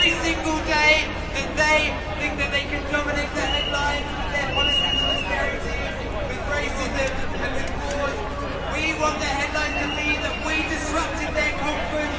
every single day that they think that they can dominate the headlines with their policies of austerity, with racism and with wars. We want the headlines to be that we disrupted their conference